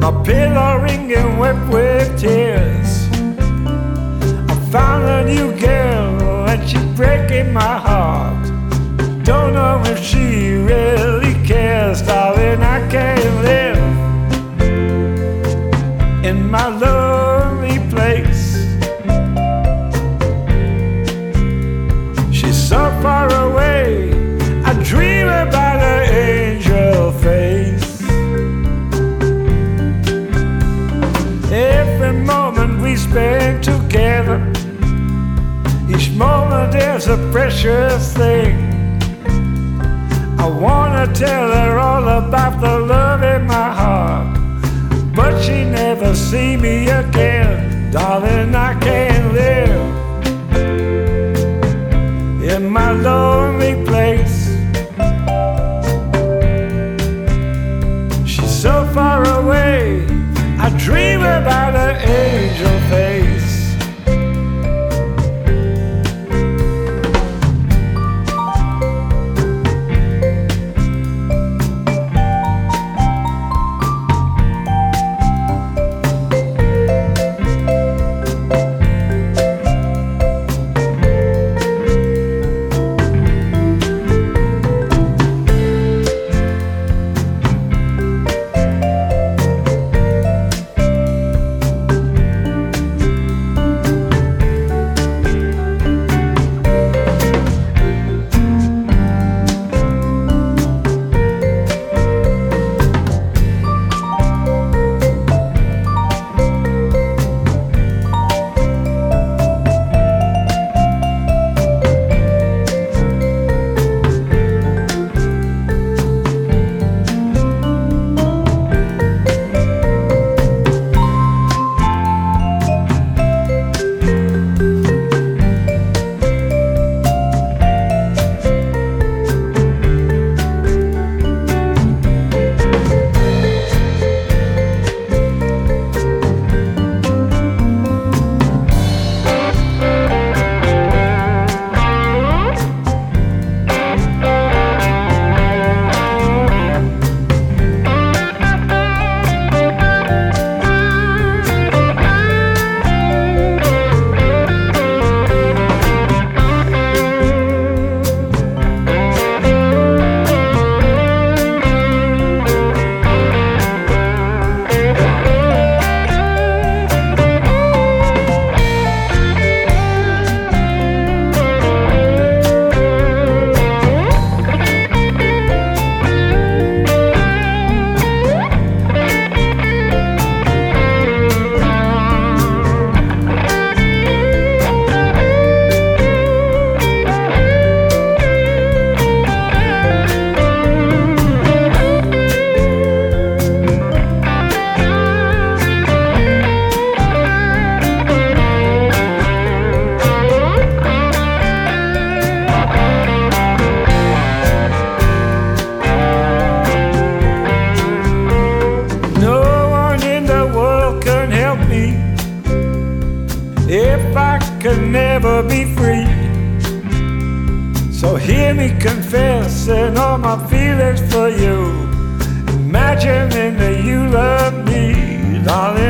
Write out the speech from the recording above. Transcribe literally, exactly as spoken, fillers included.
my pillow ringing wet with tears. I found a new girl and she's breaking my heart. Don't know if she really cares, darling. I can't live in my lonely place. She's so far away, I dream about her angel face. Every moment we spend together, each moment is a precious thing. I wanna tell her all about the love in my heart, but she never see me again. Darling, I can't live in my lonely place. She's so far away, I dream about her angel face. If I could never be free, so hear me confessing all my feelings for you, imagining that you love me, darling.